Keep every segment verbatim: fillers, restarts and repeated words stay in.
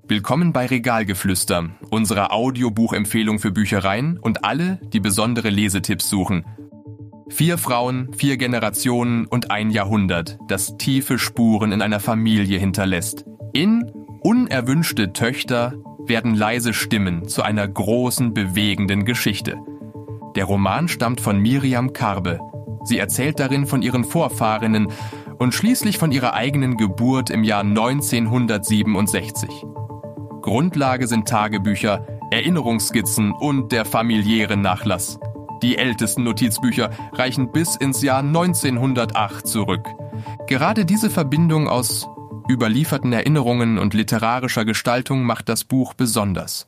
Willkommen bei Regalgeflüster, unserer Audiobuchempfehlung für Büchereien und alle, die besondere Lesetipps suchen. Vier Frauen, vier Generationen und ein Jahrhundert, das tiefe Spuren in einer Familie hinterlässt. In Unerwünschte Töchter werden leise Stimmen zu einer großen, bewegenden Geschichte. Der Roman stammt von Miriam Karbe. Sie erzählt darin von ihren Vorfahrinnen und schließlich von ihrer eigenen Geburt im Jahr neunzehnhundertsiebenundsechzig. Grundlage sind Tagebücher, Erinnerungsskizzen und der familiäre Nachlass. Die ältesten Notizbücher reichen bis ins Jahr neunzehnhundertacht zurück. Gerade diese Verbindung aus überlieferten Erinnerungen und literarischer Gestaltung macht das Buch besonders.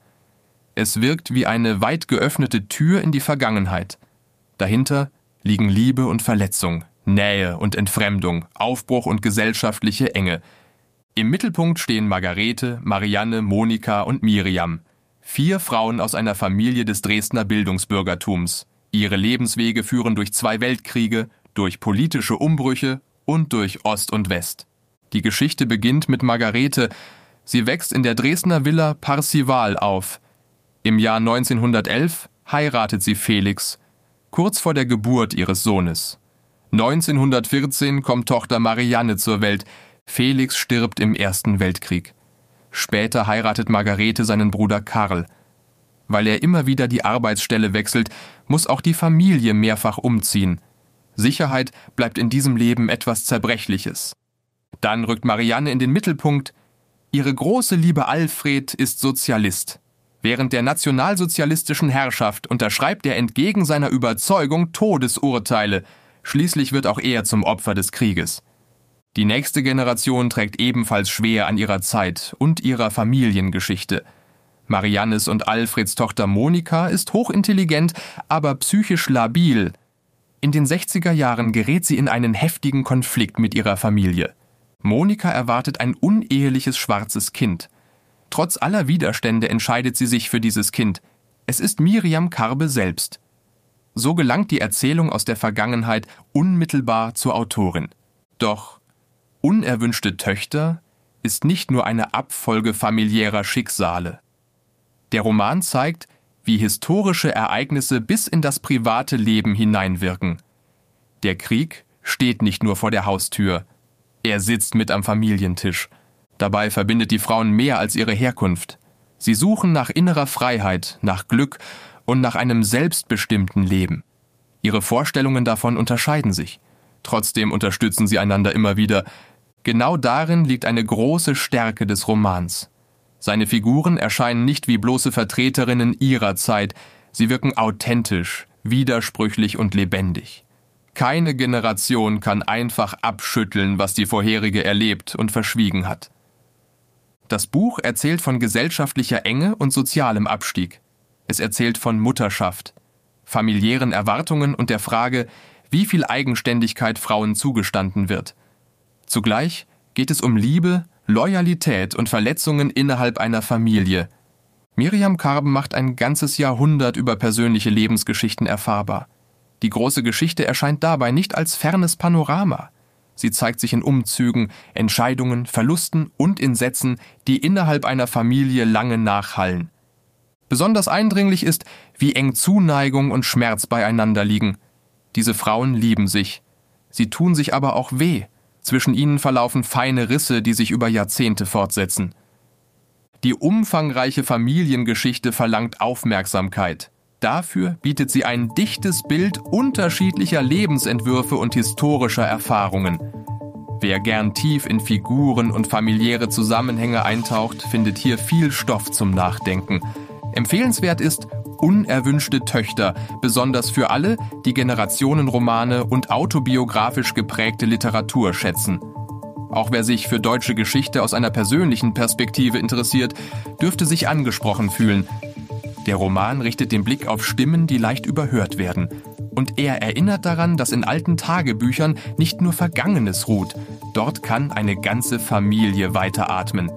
Es wirkt wie eine weit geöffnete Tür in die Vergangenheit. Dahinter liegen Liebe und Verletzung, Nähe und Entfremdung, Aufbruch und gesellschaftliche Enge. Im Mittelpunkt stehen Margarete, Marianne, Monika und Miriam. Vier Frauen aus einer Familie des Dresdner Bildungsbürgertums. Ihre Lebenswege führen durch zwei Weltkriege, durch politische Umbrüche und durch Ost und West. Die Geschichte beginnt mit Margarete. Sie wächst in der Dresdner Villa Parzival auf. Im Jahr neunzehnhundertelf heiratet sie Felix, kurz vor der Geburt ihres Sohnes. neunzehnhundertvierzehn kommt Tochter Marianne zur Welt. Felix stirbt im Ersten Weltkrieg. Später heiratet Margarete seinen Bruder Karl. Weil er immer wieder die Arbeitsstelle wechselt, muss auch die Familie mehrfach umziehen. Sicherheit bleibt in diesem Leben etwas Zerbrechliches. Dann rückt Marianne in den Mittelpunkt. Ihre große Liebe Alfred ist Sozialist. Während der nationalsozialistischen Herrschaft unterschreibt er entgegen seiner Überzeugung Todesurteile. Schließlich wird auch er zum Opfer des Krieges. Die nächste Generation trägt ebenfalls schwer an ihrer Zeit und ihrer Familiengeschichte. Mariannes und Alfreds Tochter Monika ist hochintelligent, aber psychisch labil. In den sechziger Jahren gerät sie in einen heftigen Konflikt mit ihrer Familie. Monika erwartet ein uneheliches schwarzes Kind. Trotz aller Widerstände entscheidet sie sich für dieses Kind. Es ist Miriam Karbe selbst. So gelangt die Erzählung aus der Vergangenheit unmittelbar zur Autorin. Doch Unerwünschte Töchter ist nicht nur eine Abfolge familiärer Schicksale. Der Roman zeigt, wie historische Ereignisse bis in das private Leben hineinwirken. Der Krieg steht nicht nur vor der Haustür, er sitzt mit am Familientisch. Dabei verbindet die Frauen mehr als ihre Herkunft. Sie suchen nach innerer Freiheit, nach Glück und nach einem selbstbestimmten Leben. Ihre Vorstellungen davon unterscheiden sich. Trotzdem unterstützen sie einander immer wieder. Genau darin liegt eine große Stärke des Romans. Seine Figuren erscheinen nicht wie bloße Vertreterinnen ihrer Zeit. Sie wirken authentisch, widersprüchlich und lebendig. Keine Generation kann einfach abschütteln, was die vorherige erlebt und verschwiegen hat. Das Buch erzählt von gesellschaftlicher Enge und sozialem Abstieg. Es erzählt von Mutterschaft, familiären Erwartungen und der Frage, wie viel Eigenständigkeit Frauen zugestanden wird. Zugleich geht es um Liebe, Loyalität und Verletzungen innerhalb einer Familie. Miriam Karbe macht ein ganzes Jahrhundert über persönliche Lebensgeschichten erfahrbar. Die große Geschichte erscheint dabei nicht als fernes Panorama. Sie zeigt sich in Umzügen, Entscheidungen, Verlusten und in Sätzen, die innerhalb einer Familie lange nachhallen. Besonders eindringlich ist, wie eng Zuneigung und Schmerz beieinander liegen. Diese Frauen lieben sich. Sie tun sich aber auch weh. Zwischen ihnen verlaufen feine Risse, die sich über Jahrzehnte fortsetzen. Die umfangreiche Familiengeschichte verlangt Aufmerksamkeit. Dafür bietet sie ein dichtes Bild unterschiedlicher Lebensentwürfe und historischer Erfahrungen. Wer gern tief in Figuren und familiäre Zusammenhänge eintaucht, findet hier viel Stoff zum Nachdenken. Empfehlenswert ist Unerwünschte Töchter, besonders für alle, die Generationenromane und autobiografisch geprägte Literatur schätzen. Auch wer sich für deutsche Geschichte aus einer persönlichen Perspektive interessiert, dürfte sich angesprochen fühlen. Der Roman richtet den Blick auf Stimmen, die leicht überhört werden. Und er erinnert daran, dass in alten Tagebüchern nicht nur Vergangenes ruht. Dort kann eine ganze Familie weiteratmen.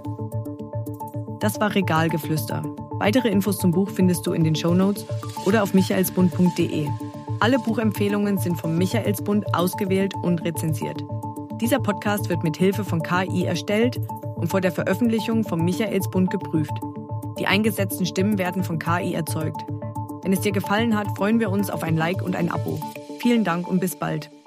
Das war Regalgeflüster. Weitere Infos zum Buch findest du in den Shownotes oder auf michaelsbund punkt de. Alle Buchempfehlungen sind vom Michaelsbund ausgewählt und rezensiert. Dieser Podcast wird mit Hilfe von K I erstellt und vor der Veröffentlichung vom Michaelsbund geprüft. Die eingesetzten Stimmen werden von K I erzeugt. Wenn es dir gefallen hat, freuen wir uns auf ein Like und ein Abo. Vielen Dank und bis bald.